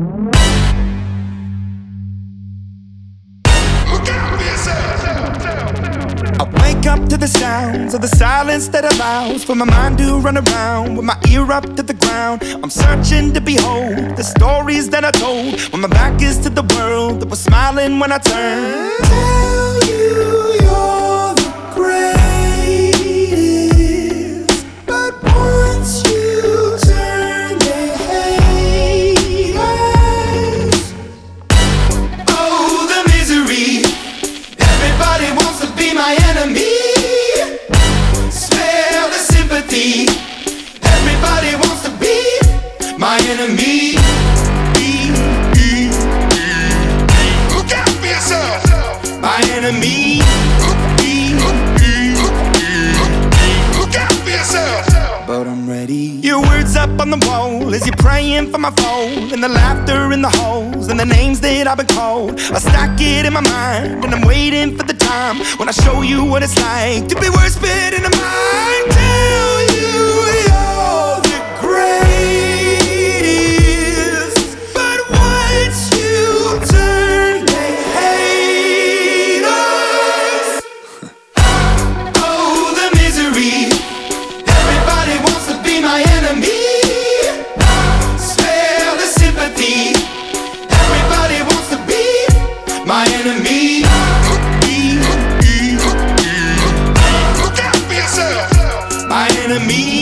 I wake up to the sounds of the silence that allows for my mind to run around with my ear up to the ground. I'm searching to behold the stories that I told when my back is to the world that was smiling when I turned. Tell you you're the greatest, but once you turn they hate us. Oh, the misery. Everybody wants to be my enemy. Smell the sympathy. Everybody wants to be my enemy. Look out for yourself. My enemy. Look out for yourself. But I'm ready. Your words up on the wall as you're praying for my phone, and the laughter in the holes and the names that I've been called. I stack it in my mind and I'm waiting for the time when I show you what it's like to be worse fit in the mind. Tell you you're the greatest, but once you turn they hate us. Oh, the misery. Everybody wants to be my enemy. Spare the sympathy. Everybody wants to be my enemy. Look out for yourself. My enemy.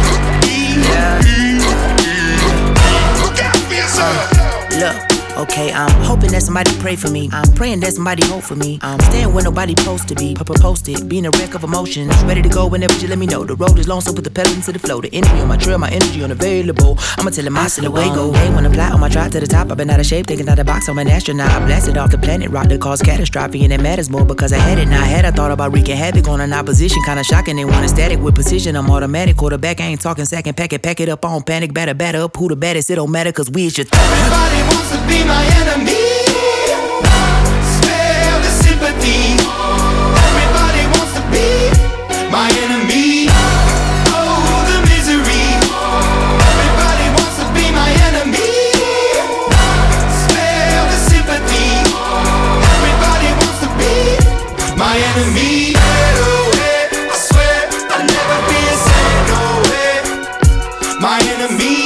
Look out for yourself. Look, okay, I'm hoping that somebody pray for me. I'm praying that somebody hope for me. I'm staying where nobody supposed to be. Posted, being a wreck of emotions. Ready to go whenever you let me know. The road is long, so put the pedal into the flow. The enemy on my trail, my energy unavailable. I'ma tell him I still away go. Hey, when I fly on my drive to the top, I've been out of shape, thinking out the box. I'm an astronaut. I blasted off the planet, rock that caused catastrophe, and it matters more because I had it. Now I had I thought about wreaking havoc on an opposition, kinda shocking. They want a static with precision. I'm automatic, quarterback. I ain't talking second pack it up on panic, batter up. Who the baddest? It don't matter, cause we is your Everybody wants to be my enemy. Spare the sympathy. Everybody wants to be my enemy. Oh, the misery. Everybody wants to be my enemy. Spare the sympathy. Everybody wants to be my enemy. I swear I'll never be a sad no way. My enemy.